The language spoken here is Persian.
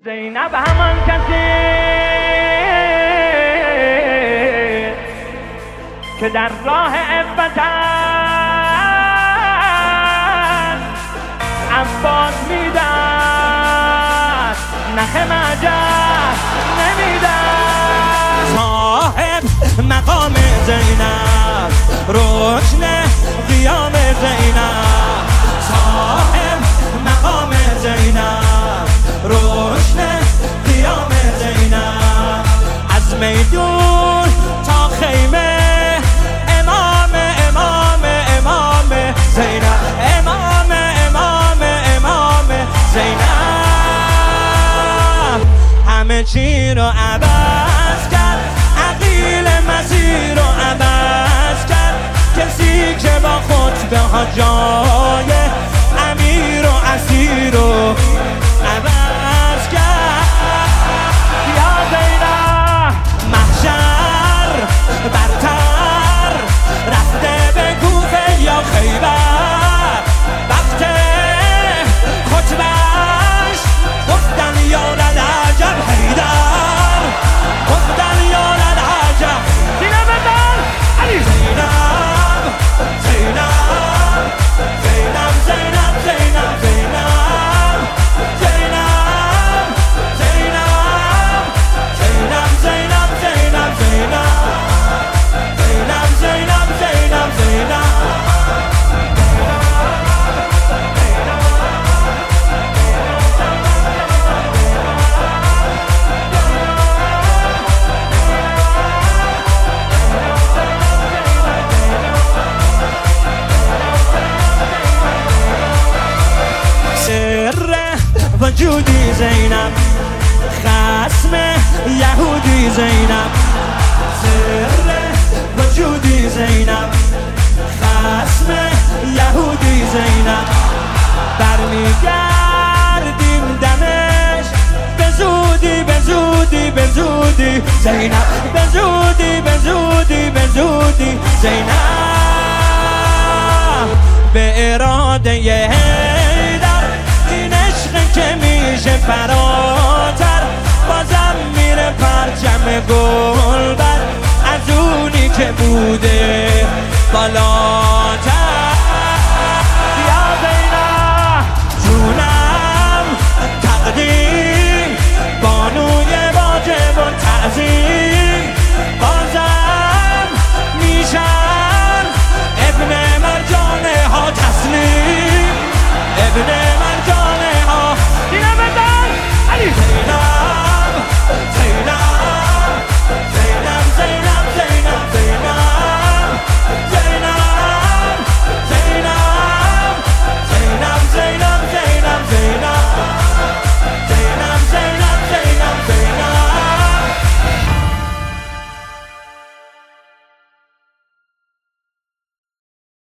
زینب همان کسی که در راه عفت عباس میداد نخ مجد نمیداد. صاحب مقام زینب رکن قیام زینب، صاحب مقام زینب رکن قیام زینب، از میدون تا خیمه امام امام امام زینب، امام امام امام زینب، همه چی رو عوض کرد، عقیل مسیر رو عوض کرد، کسی که با خطبه ها جای امیر و اسیر رو عوض کرد. یا زینب محشر برتر رفته به کوفه یا خیبر، وقت خطبهش گفتن یارد عجب حیدر، گفتن یارد عجب زینب بدن علی زینب زینب زینب زینب زینب زینب زینب زینب زینب زینب زینب زینب زینب زینب زینب وجودی زینب، خصم یهودی زینب، سر وجودی زینب، خصم یهودی زینب، برمیگردیم دمشق به زودی به زودی به زودی زینب، به زودی به زودی به زودی زینب، به اراده حیدر این عشق که میشه فراتر، بازم میره پرچم گلبر از اونی که بوده بالا